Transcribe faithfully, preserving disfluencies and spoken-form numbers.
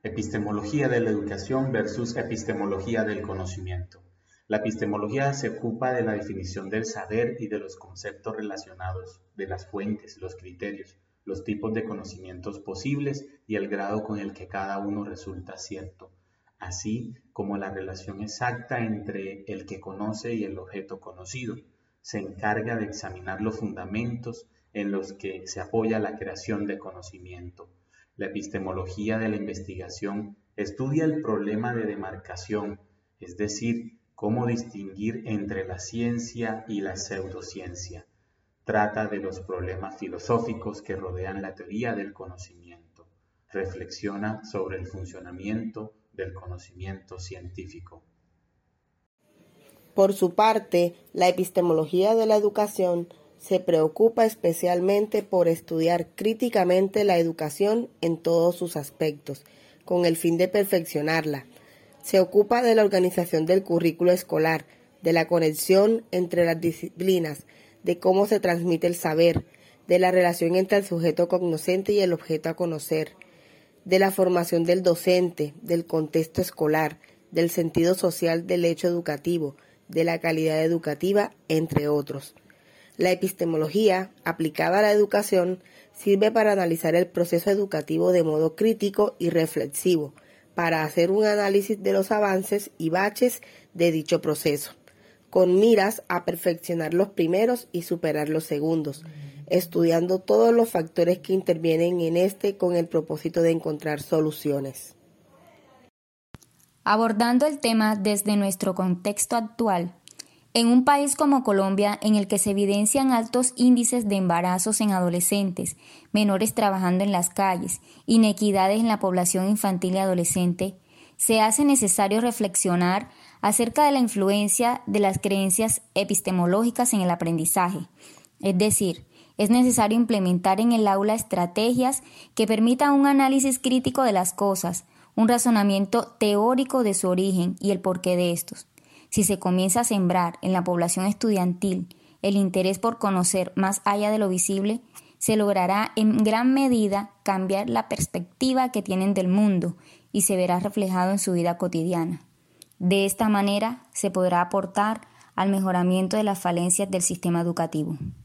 Epistemología de la educación versus epistemología del conocimiento. La epistemología se ocupa de la definición del saber y de los conceptos relacionados, de las fuentes, los criterios, los tipos de conocimientos posibles y el grado con el que cada uno resulta cierto, así como la relación exacta entre el que conoce y el objeto conocido. Se encarga de examinar los fundamentos en los que se apoya la creación de conocimiento. La epistemología de la investigación estudia el problema de demarcación, es decir, cómo distinguir entre la ciencia y la pseudociencia. Trata de los problemas filosóficos que rodean la teoría del conocimiento. Reflexiona sobre el funcionamiento del conocimiento científico. Por su parte, la epistemología de la educación se preocupa especialmente por estudiar críticamente la educación en todos sus aspectos, con el fin de perfeccionarla. Se ocupa de la organización del currículo escolar, de la conexión entre las disciplinas, de cómo se transmite el saber, de la relación entre el sujeto cognoscente y el objeto a conocer, de la formación del docente, del contexto escolar, del sentido social del hecho educativo, de la calidad educativa, entre otros. La epistemología, aplicada a la educación, sirve para analizar el proceso educativo de modo crítico y reflexivo, para hacer un análisis de los avances y baches de dicho proceso, con miras a perfeccionar los primeros y superar los segundos, estudiando todos los factores que intervienen en este con el propósito de encontrar soluciones. Abordando el tema desde nuestro contexto actual, en un país como Colombia, en el que se evidencian altos índices de embarazos en adolescentes, menores trabajando en las calles, inequidades en la población infantil y adolescente, se hace necesario reflexionar acerca de la influencia de las creencias epistemológicas en el aprendizaje. Es decir, es necesario implementar en el aula estrategias que permitan un análisis crítico de las cosas, un razonamiento teórico de su origen y el porqué de estos. Si se comienza a sembrar en la población estudiantil el interés por conocer más allá de lo visible, se logrará en gran medida cambiar la perspectiva que tienen del mundo y se verá reflejado en su vida cotidiana. De esta manera se podrá aportar al mejoramiento de las falencias del sistema educativo.